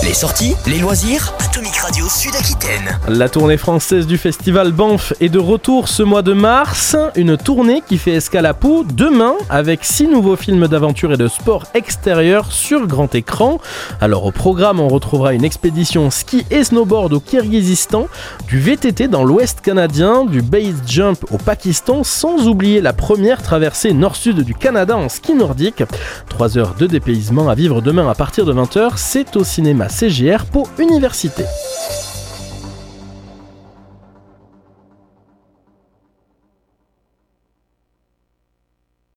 Les sorties, les loisirs, Atomic Radio Sud-Aquitaine. La tournée française du festival Banff est de retour ce mois de mars. Une tournée qui fait escale à Pau demain avec 6 nouveaux films d'aventure et de sport extérieur sur grand écran. Alors au programme, on retrouvera une expédition ski et snowboard au Kirghizistan, du VTT dans l'Ouest canadien, du base jump au Pakistan, sans oublier la première traversée nord-sud du Canada en ski nordique. 3 heures de dépaysement à vivre demain à partir de 20h, c'est au cinéma CGR Pau Université.